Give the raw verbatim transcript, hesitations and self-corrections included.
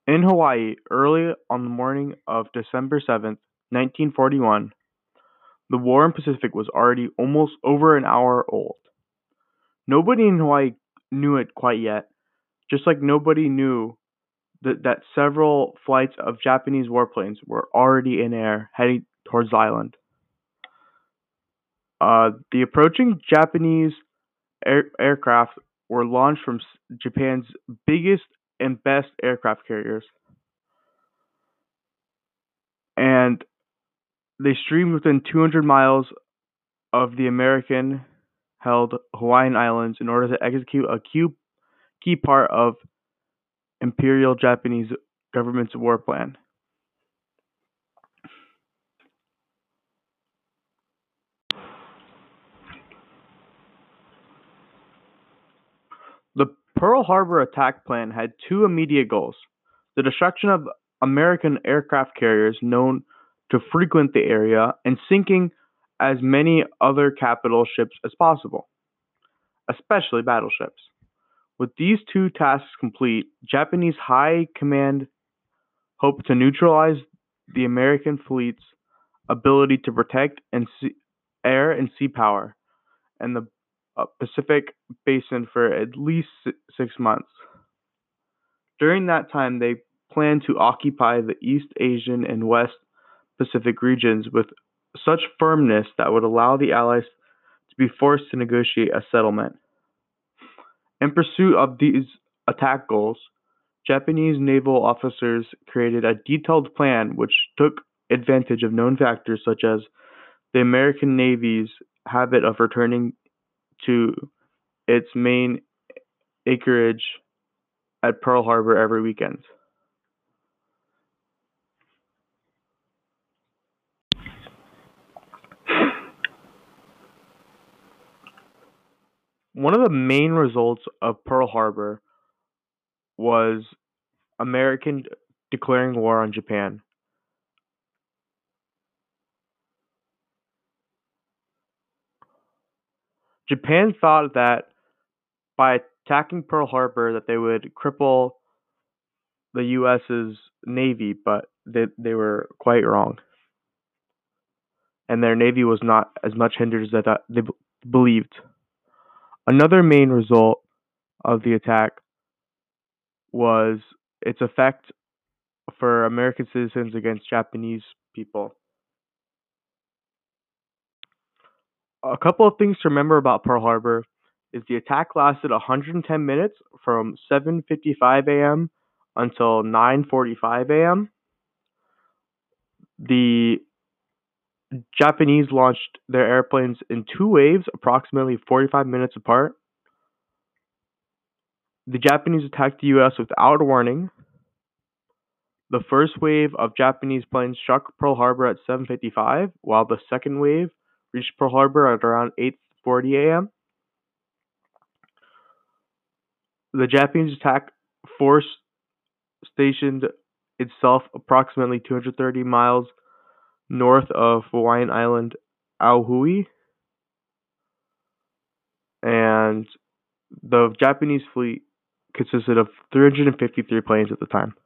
In Hawaii, early on the morning of December seventh, nineteen forty-one, the war in Pacific was already almost over an hour old. Nobody in Hawaii knew it quite yet, just like nobody knew that, that several flights of Japanese warplanes were already in air heading towards the island. Uh, the approaching Japanese air- aircraft were launched from s- Japan's biggest and best aircraft carriers, and they streamed within two hundred miles of the American held Hawaiian Islands in order to execute a key, key part of Imperial Japanese government's war plan. The Pearl Harbor attack plan had two immediate goals: the destruction of American aircraft carriers known to frequent the area, and sinking as many other capital ships as possible, especially battleships. With these two tasks complete, Japanese high command hoped to neutralize the American fleet's ability to protect and sea, air and sea power and the uh, Pacific basin for at least six months. During that time, they planned to occupy the East Asian and West Pacific regions with such firmness that would allow the Allies to be forced to negotiate a settlement. In pursuit of these attack goals, Japanese naval officers created a detailed plan which took advantage of known factors such as the American Navy's habit of returning to its main anchorage at Pearl Harbor every weekend. One of the main results of Pearl Harbor was American declaring war on Japan. Japan thought that by attacking Pearl Harbor that they would cripple the U.S.'s navy, but they they were quite wrong, and their navy was not as much hindered as they thought they b- believed. Another main result of the attack was its effect for American citizens against Japanese people. A couple of things to remember about Pearl Harbor is the attack lasted one hundred ten minutes from seven fifty-five a m until nine forty-five a m. The Japanese launched their airplanes in two waves, approximately forty-five minutes apart. The Japanese attacked the U S without warning. The first wave of Japanese planes struck Pearl Harbor at seven fifty-five, while the second wave reached Pearl Harbor at around eight forty a m. The Japanese attack force stationed itself approximately two hundred thirty miles north of Hawaiian island Oahui, and the Japanese fleet consisted of three hundred fifty-three planes at the time.